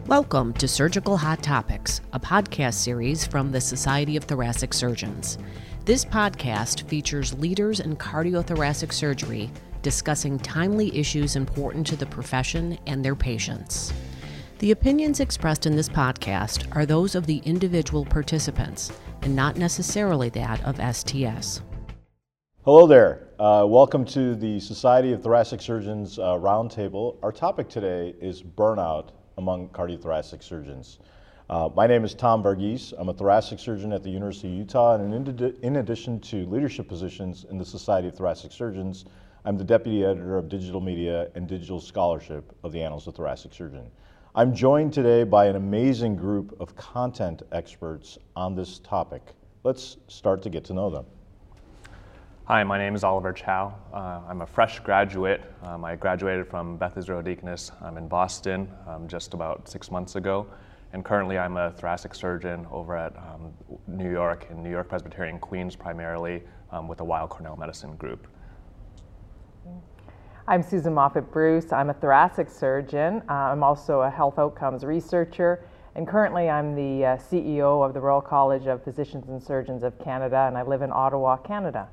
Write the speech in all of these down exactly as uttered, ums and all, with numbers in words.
Welcome to Surgical Hot Topics, a podcast series from the Society of Thoracic Surgeons. This podcast features leaders in cardiothoracic surgery discussing timely issues important to the profession and their patients. The opinions expressed in this podcast are those of the individual participants and not necessarily that of S T S. Hello there. Uh, welcome to the Society of Thoracic Surgeons uh, Roundtable. Our topic today is burnout among cardiothoracic surgeons. Uh, my name is Tom Varghese. I'm a thoracic surgeon at the University of Utah, and in, in addition to leadership positions in the Society of Thoracic Surgeons, I'm the Deputy Editor of Digital Media and Digital Scholarship of the Annals of Thoracic Surgeon. I'm joined today by an amazing group of content experts on this topic. Let's start to get to know them. Hi, my name is Oliver Chow. Uh, I'm a fresh graduate. Um, I graduated from Beth Israel Deaconess um, in Boston um, just about six months ago, and currently I'm a thoracic surgeon over at um, New York, in New York Presbyterian Queens primarily, um, with the Weill Cornell Medicine group. I'm Susan Moffett-Bruce. I'm a thoracic surgeon. Uh, I'm also a health outcomes researcher, and currently I'm the uh, C E O of the Royal College of Physicians and Surgeons of Canada, and I live in Ottawa, Canada.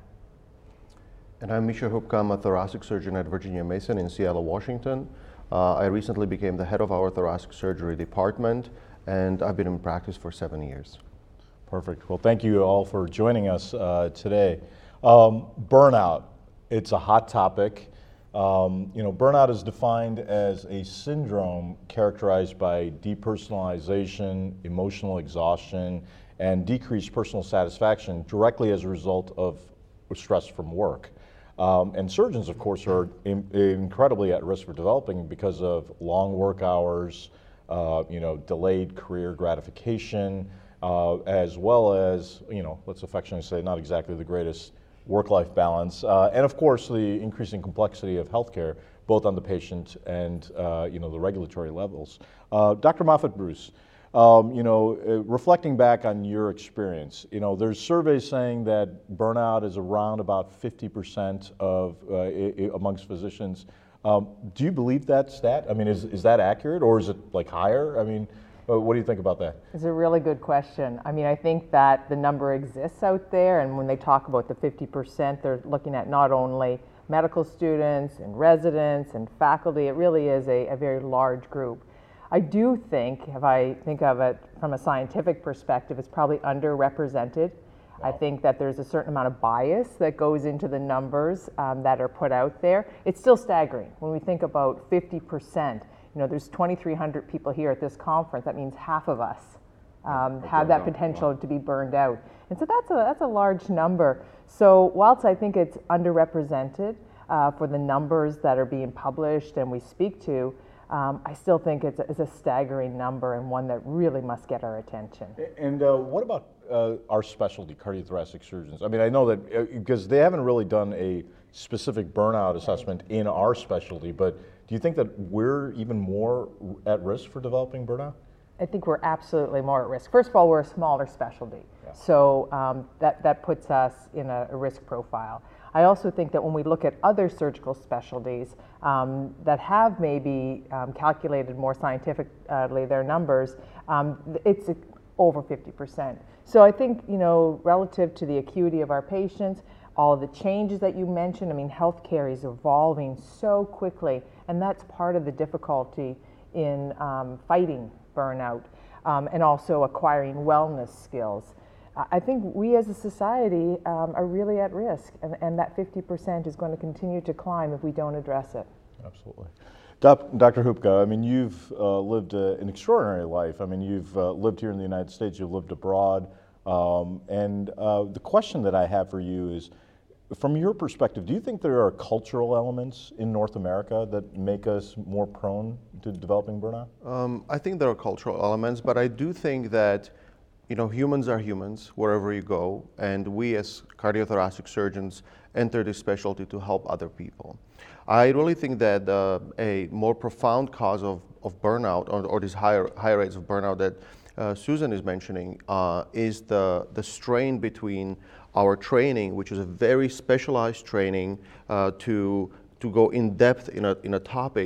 And I'm Misha Hupka. I'm a thoracic surgeon at Virginia Mason in Seattle, Washington. Uh, I recently became the head of our thoracic surgery department, and I've been in practice for seven years. Perfect. Well, thank you all for joining us uh, today. Um, burnout, it's a hot topic. Um, you know, burnout is defined as a syndrome characterized by depersonalization, emotional exhaustion, and decreased personal satisfaction directly as a result of stress from work. Um, and surgeons, of course, are in, incredibly at risk for developing because of long work hours, uh, you know, delayed career gratification, uh, as well as, you know, let's affectionately say, not exactly the greatest work-life balance, uh, and of course the increasing complexity of healthcare, both on the patient and uh, you know, the regulatory levels. Uh, Doctor Moffett-Bruce, um, you know, uh, reflecting back on your experience, you know, there's surveys saying that burnout is around about fifty percent of uh, I- I amongst physicians. Um, do you believe that stat? I mean, is is that accurate, or is it like higher? I mean, uh, what do you think about that? It's a really good question. I mean, I think that the number exists out there, and when they talk about the fifty percent, they're looking at not only medical students and residents and faculty. It really is a, a very large group. I do think, if I think of it from a scientific perspective, it's probably underrepresented. Wow. I think that there's a certain amount of bias that goes into the numbers um, that are put out there. It's still staggering when we think about fifty percent. You know, there's twenty-three hundred people here at this conference. That means half of us um, have that potential wow. to be burned out. And so that's a, that's a large number. So whilst I think it's underrepresented uh, for the numbers that are being published and we speak to, Um, I still think it's a, it's a staggering number and one that really must get our attention. And uh, what about uh, our specialty, cardiothoracic surgeons? I mean, I know that uh, because they haven't really done a specific burnout assessment right. in our specialty, but do you think that we're even more at risk for developing burnout? I think we're absolutely more at risk. First of all, we're a smaller specialty, yeah. so um, that, that puts us in a, a risk profile. I also think that when we look at other surgical specialties um, that have maybe um, calculated more scientifically their numbers, um, it's over fifty percent. So I think, you know, relative to the acuity of our patients, all of the changes that you mentioned, I mean, healthcare is evolving so quickly, and that's part of the difficulty in um, fighting burnout um, and also acquiring wellness skills. I think we as a society um, are really at risk, and, and that fifty percent is going to continue to climb if we don't address it. Absolutely. Doctor Hupka, I mean, you've uh, lived uh, an extraordinary life. I mean, you've uh, lived here in the United States, you've lived abroad, um, and uh, the question that I have for you is, from your perspective, do you think there are cultural elements in North America that make us more prone to developing burnout? Um, I think there are cultural elements, but I do think that you know, humans are humans wherever you go, and we as cardiothoracic surgeons enter this specialty to help other people. I really think that uh, a more profound cause of, of burnout, or, or these higher, higher rates of burnout that uh, Susan is mentioning, uh, is the, the strain between our training, which is a very specialized training uh, to, to go in depth in a, in a topic,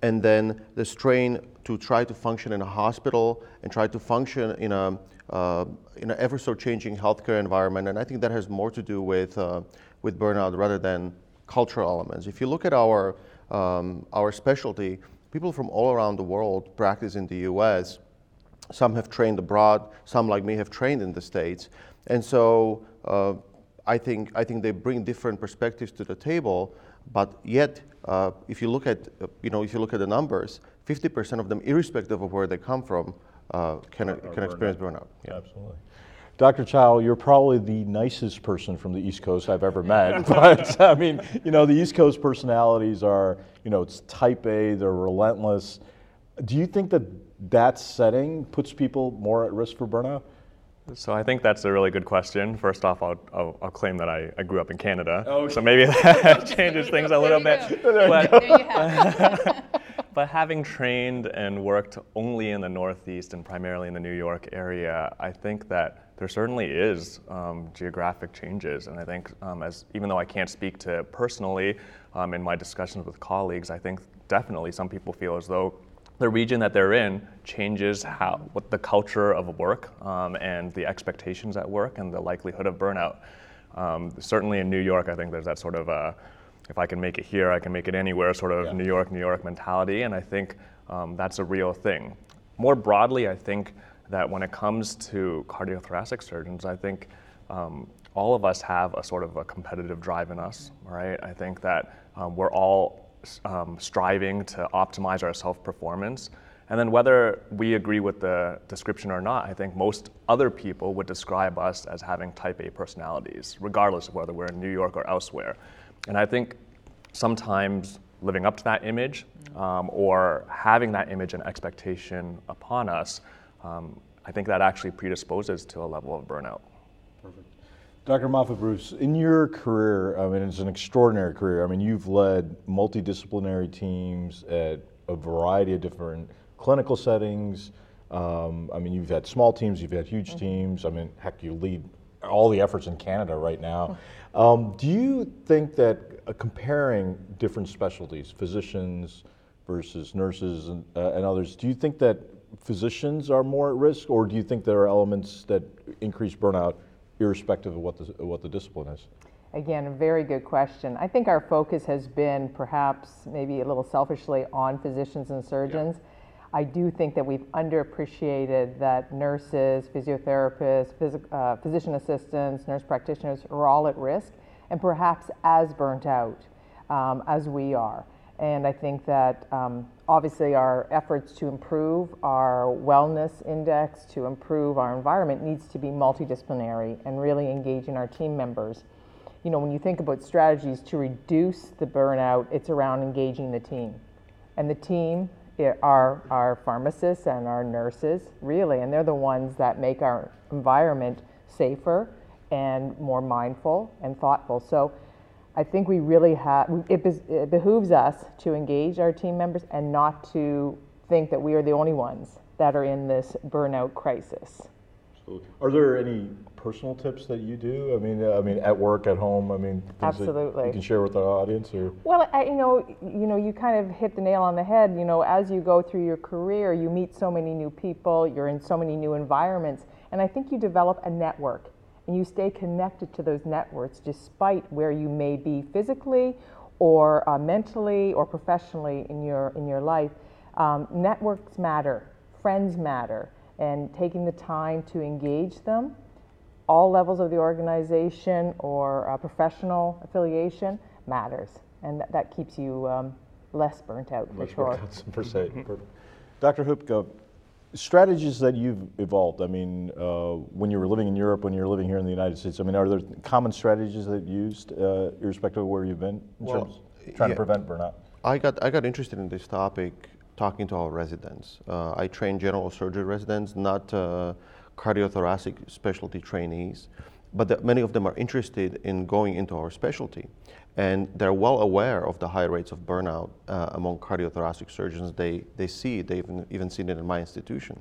and then the strain to try to function in a hospital and try to function in a uh, in an ever so changing healthcare environment. And I think that has more to do with uh, with burnout rather than cultural elements. If you look at our um, our specialty, people from all around the world practice in the U S. Some have trained abroad. Some, like me, have trained in the States. And so uh, I think I think they bring different perspectives to the table. But yet, uh, if you look at uh, you know if you look at the numbers, fifty percent of them, irrespective of where they come from, uh, can Are- can are experience burnout. burnout. Yeah. Absolutely. Doctor Chow, you're probably the nicest person from the East Coast I've ever met. But I mean, you know, the East Coast personalities are, you know, it's type A, they're relentless. Do you think that that setting puts people more at risk for burnout? So I think that's a really good question. First off, I'll, I'll, I'll claim that I, I grew up in Canada, oh, so maybe that changes things a little bit. But, There you have it. but having trained and worked only in the Northeast and primarily in the New York area, I think that there certainly is um, geographic changes. And I think um, as even though I can't speak to personally um, in my discussions with colleagues, I think definitely some people feel as though the region that they're in changes how what the culture of work um, and the expectations at work and the likelihood of burnout. Um, certainly in New York, I think there's that sort of uh, if I can make it here, I can make it anywhere sort of Yeah. New York, New York mentality, and I think um, that's a real thing. More broadly, I think that when it comes to cardiothoracic surgeons, I think um, all of us have a sort of a competitive drive in us, right? I think that um, we're all Um, striving to optimize our self-performance. And then whether we agree with the description or not, I think most other people would describe us as having type A personalities, regardless of whether we're in New York or elsewhere. And I think sometimes living up to that image um, or having that image and expectation upon us, um, I think that actually predisposes to a level of burnout. Perfect. Doctor Moffett-Bruce, in your career, I mean, it's an extraordinary career. I mean, you've led multidisciplinary teams at a variety of different clinical settings. Um, I mean, you've had small teams, you've had huge mm-hmm. teams. I mean, heck, you lead all the efforts in Canada right now. Um, do you think that uh, comparing different specialties, physicians versus nurses and, uh, and others, do you think that physicians are more at risk, or do you think there are elements that increase burnout irrespective of what the, what the discipline is? Again, a very good question. I think our focus has been perhaps maybe a little selfishly on physicians and surgeons. Yeah. I do think that we've underappreciated that nurses, physiotherapists, phys- uh, physician assistants, nurse practitioners are all at risk and perhaps as burnt out um, as we are. And I think that um, obviously our efforts to improve our wellness index, to improve our environment needs to be multidisciplinary and really engaging our team members. You know, when you think about strategies to reduce the burnout, it's around engaging the team. And the team are our pharmacists and our nurses, really, and they're the ones that make our environment safer and more mindful and thoughtful. So I think we really have, it, it behooves us to engage our team members and not to think that we are the only ones that are in this burnout crisis. Absolutely. Are there any personal tips that you do? I mean, I mean, at work, at home. I mean, things Absolutely. that you can share with our audience, or? Well, I, you know, you know, you kind of hit the nail on the head. You know, as you go through your career, you meet so many new people. You're in so many new environments, and I think you develop a network. And you stay connected to those networks despite where you may be physically or uh, mentally or professionally in your in your life. Um, networks matter, friends matter, and taking the time to engage them, all levels of the organization or uh, professional affiliation matters, and that, that keeps you um, less burnt out for Much sure. more per se. Perfect. Doctor Hupka, strategies that you've evolved, I mean, uh, when you were living in Europe, when you were living here in the United States, I mean, are there common strategies that you used, uh, irrespective of where you've been, in Well, terms of trying yeah. to prevent burnout? I got I got interested in this topic talking to our residents. Uh, I train general surgery residents, not uh, cardiothoracic specialty trainees, but the, many of them are interested in going into our specialty. And they're well aware of the high rates of burnout uh, among cardiothoracic surgeons. They they see it, they've even, even seen it in my institution.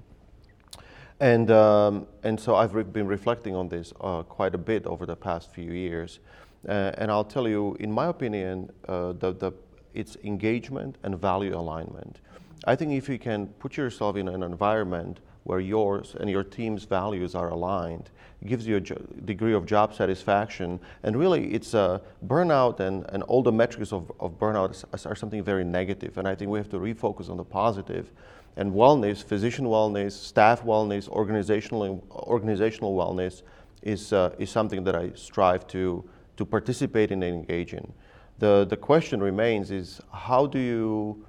And um, and so I've re- been reflecting on this uh, quite a bit over the past few years. Uh, and I'll tell you, in my opinion, uh, the, the it's engagement and value alignment. I think if you can put yourself in an environment where yours and your team's values are aligned, it gives you a jo- degree of job satisfaction. And really, it's uh, burnout and, and all the metrics of, of burnout is, are something very negative. And I think we have to refocus on the positive. And wellness, physician wellness, staff wellness, organizational organizational wellness is uh, is something that I strive to to participate in and engage in. The the question remains is how do you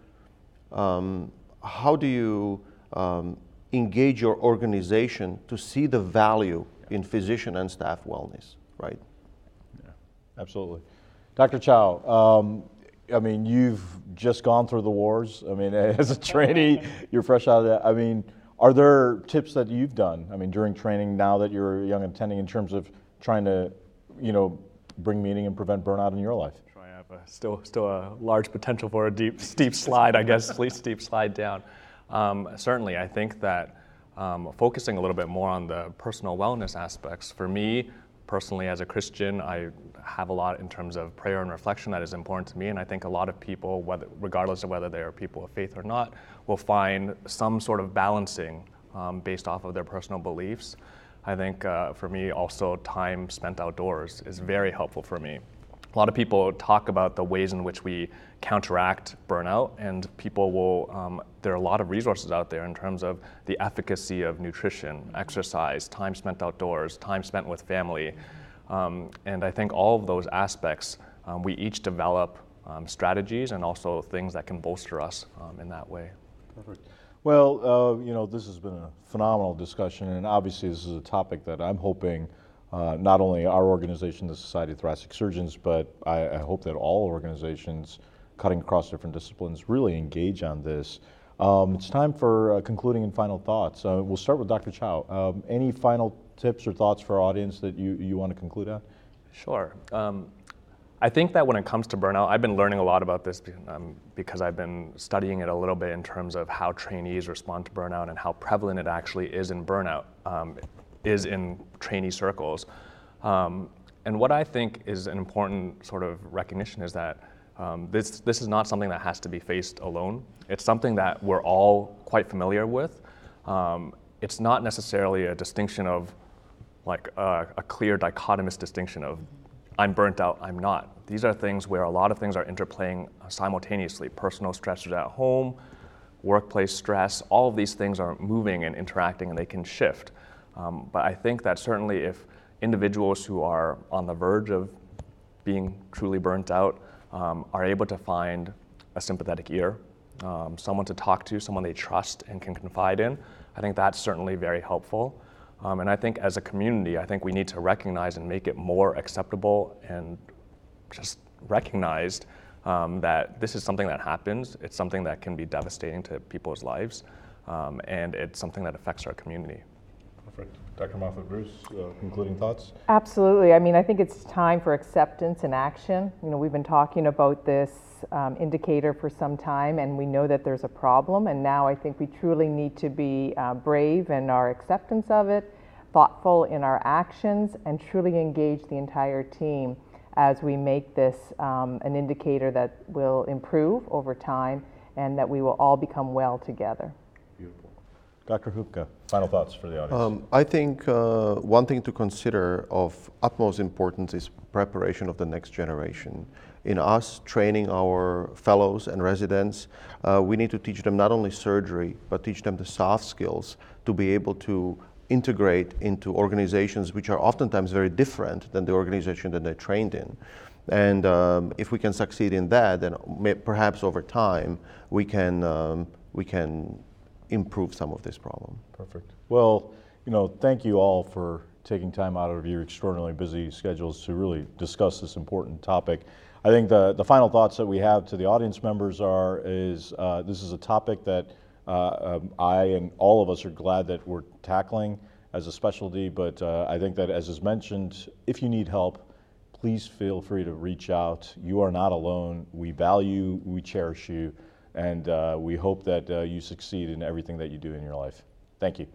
um, how do you um, engage your organization to see the value in physician and staff wellness, right? Yeah, absolutely. Doctor Chow, um, I mean, you've just gone through the wars. I mean, as a trainee, you're fresh out of that. I mean, are there tips that you've done, I mean, during training now that you're a young attending in terms of trying to, you know, bring meaning and prevent burnout in your life? I have a, still still a large potential for a deep steep slide, I guess, steep slide down. Um, certainly, I think that um, focusing a little bit more on the personal wellness aspects, for me, personally as a Christian, I have a lot in terms of prayer and reflection that is important to me, and I think a lot of people, whether, regardless of whether they are people of faith or not, will find some sort of balancing um, based off of their personal beliefs. I think uh, for me also time spent outdoors is very helpful for me. A lot of people talk about the ways in which we counteract burnout, and people will, um, there are a lot of resources out there in terms of the efficacy of nutrition, exercise, time spent outdoors, time spent with family. Um, and I think all of those aspects, um, we each develop um, strategies and also things that can bolster us um, in that way. Perfect. Well, uh, you know, this has been a phenomenal discussion, and obviously this is a topic that I'm hoping Uh, not only our organization, the Society of Thoracic Surgeons, but I, I hope that all organizations cutting across different disciplines really engage on this. Um, it's time for uh, concluding and final thoughts. Uh, we'll start with Doctor Chow. Um, any final tips or thoughts for our audience that you, you want to conclude on? Sure. Um, I think that when it comes to burnout, I've been learning a lot about this um, because I've been studying it a little bit in terms of how trainees respond to burnout and how prevalent it actually is in burnout. Um, is in trainee circles. Um, and what I think is an important sort of recognition is that um, this, this is not something that has to be faced alone. It's something that we're all quite familiar with. Um, it's not necessarily a distinction of like a, a clear dichotomous distinction of I'm burnt out, I'm not. These are things where a lot of things are interplaying simultaneously. Personal stressors at home, workplace stress, all of these things are moving and interacting and they can shift. Um, but I think that certainly if individuals who are on the verge of being truly burnt out um, are able to find a sympathetic ear, um, someone to talk to, someone they trust and can confide in, I think that's certainly very helpful. Um, and I think as a community, I think we need to recognize and make it more acceptable and just recognized um, that this is something that happens. It's something that can be devastating to people's lives, um, and it's something that affects our community. Perfect. Doctor Moffett-Bruce, uh, concluding thoughts? Absolutely. I mean, I think it's time for acceptance and action. You know, we've been talking about this um, indicator for some time, and we know that there's a problem, and now I think we truly need to be uh, brave in our acceptance of it, thoughtful in our actions, and truly engage the entire team as we make this um, an indicator that will improve over time and that we will all become well together. Beautiful. Doctor Hupka, final thoughts for the audience. Um, I think uh, one thing to consider of utmost importance is preparation of the next generation. In us training our fellows and residents, uh, we need to teach them not only surgery, but teach them the soft skills to be able to integrate into organizations which are oftentimes very different than the organization that they trained in. And um, if we can succeed in that, then may, perhaps over time we can um, we can improve some of this problem. Perfect. Well, you know, thank you all for taking time out of your extraordinarily busy schedules to really discuss this important topic. I think the, the final thoughts that we have to the audience members are is uh, this is a topic that uh, um, I and all of us are glad that we're tackling as a specialty, but uh, I think that, as is mentioned, if you need help, please feel free to reach out. You are not alone. We value, we cherish you, and uh, we hope that uh, you succeed in everything that you do in your life. Thank you.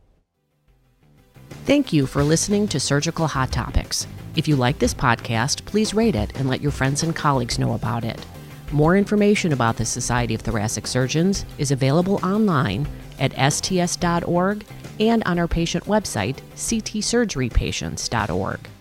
Thank you for listening to Surgical Hot Topics. If you like this podcast, please rate it and let your friends and colleagues know about it. More information about the Society of Thoracic Surgeons is available online at S T S dot org and on our patient website, C T surgery patients dot org.